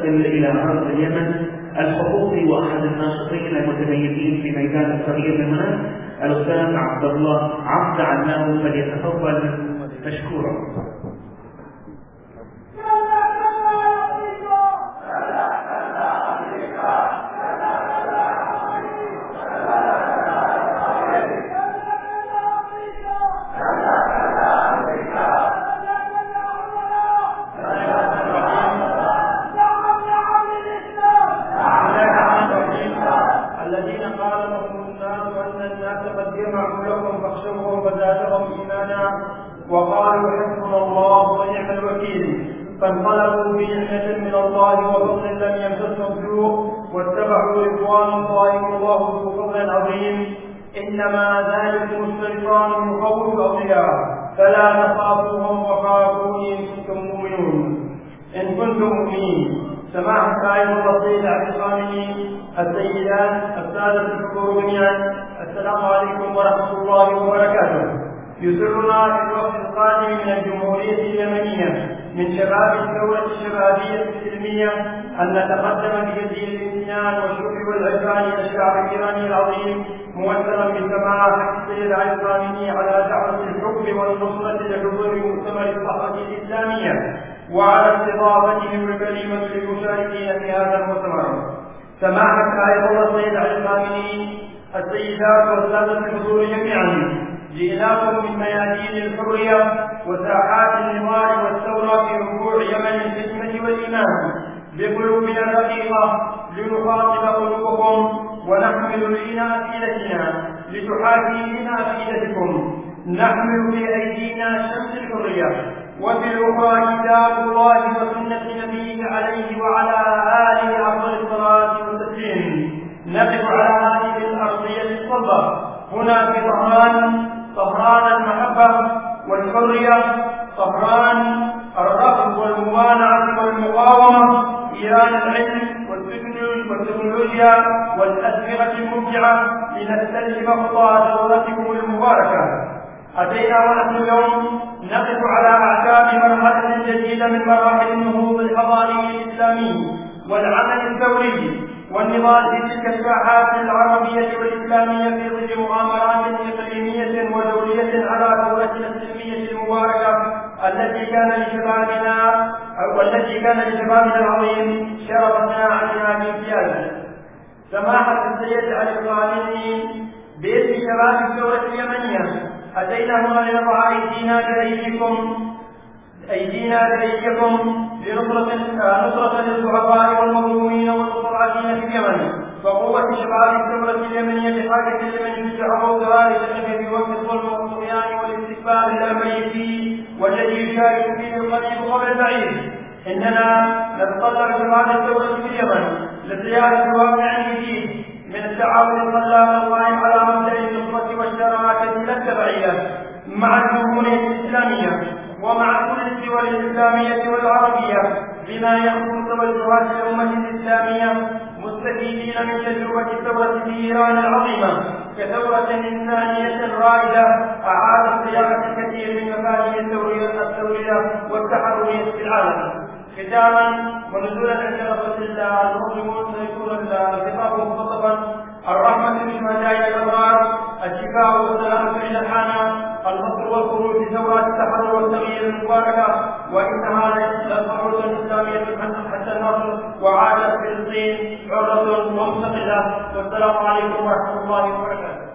إلى أرض اليمن الحقوقي وأحد الناشطين المتميزين في ميدان التغيير من هناك الأستاذ عبد الله عبد عناه، فليتفضل مشكورا. وقالوا حسبنا الله ونعم الوكيل، فانقلبوا بنعمة من الله وفضل لم يمسسهم سوء واتبعوا رضوان الله والله ذو فضل عظيم. إنما ذلكم الشيطان يخوف أولياء فلا تخافوهم وخافوني إن كنتم مؤمنون. إن كنتم مؤمنين. سماحة آية الرسول عبد الخامني، السيدات السادة الحضور جميعا، السلام عليكم ورحمة الله وبركاته. يسرنا في الوقت القادم من الجمهورية اليمنية من شباب الثورة الشبابية السلمية أن نتقدم بجزيل الامتنان والشكر والعرفان إلى الشعب الإيراني العظيم، ممثلا بسماحة السيد علي الخامنئي على دعوة الحب والنصرة لحضور مؤتمر الصحوة الإسلامية وعلى استضافتهم الكريمة للمشاركين في هذا المؤتمر. سماحة آية الله السيد علي الخامنئي، السيدات والسادة الحضور جميعا، جئناكم من ميادين الحرية وساحات النضال والثورة في ربوع يمن الحكمة والإيمان بقلوبنا الرقيقة لنخاطب قلوبكم ونحمل إلينا أفئدتنا لتحاكي بنا أفئدتكم. نحمل في أيدينا شمس الحرية وفي الأخرى كتاب الله وسنة نبيه عليه وعلى آله أفضل الصلاة والتسليم. نقف على هذه الأرضية الصلبة هنا في طهران المحبة والحرية، طهران الرفض والممانعة والمقاومة، إيران العلم والتكنولوجيا والأدمغة الممتعة، لنستلهم خطى دولتكم المباركة. أتينا ونحن اليوم نقف على أعتاب مرحلة جديدة من مراحل النهوض الحضاري الإسلامي والعمل الثوري والنضال في تلك الساحات العربية والإسلامية في ظل مؤامرات إقليمية ودولية على دولتنا السلمية المباركة التي كان لشبابنا العظيم شرفنا علينا بامتياز. سماحة السيد علي الخامنئي، باسم شباب الثورة اليمنية أتينا هنا لنضع أيدينا بأيديكم لنصرة للضعفاء والمظلومين والمستضعفين في اليمن. فقوة شباب الثورة اليمنية بحاجة اليمن لتعرضها لتنمية في وقت الظلم والطغيان والاستكبار الأمريكي والذي يشارك فيه القريب قبل البعيد. إننا نتطلع شباب الثورة في اليمن لصياغة واقع جديد من التعاون الخلاق القائم على مبدأ النصرة والشراكة لا التبعية مع الجمهورية الإسلامية ومع كل الدول الإسلامية والعربية بما يخص توجهات الأمة الإسلامية، مستفيدين من تجربة الثورة في إيران العظيمة كثورة إنسانية رائدة أعادت صياغة الكثير من مفاهيم الثورية والتحررية في العالم. ختاما ونزولا عند رسول الله المسلمون سيكون الخطاب مخططا: الرحمة للشهداء الأبرار، الشفاء والسلامة إلى الحانة، النصر والخروج لثورات التحرر والتغيير المباركة، وإنها للخروج الإسلامية حتى النصر وعادت فلسطين حرة ومستقلة. والسلام عليكم ورحمة الله وبركاته.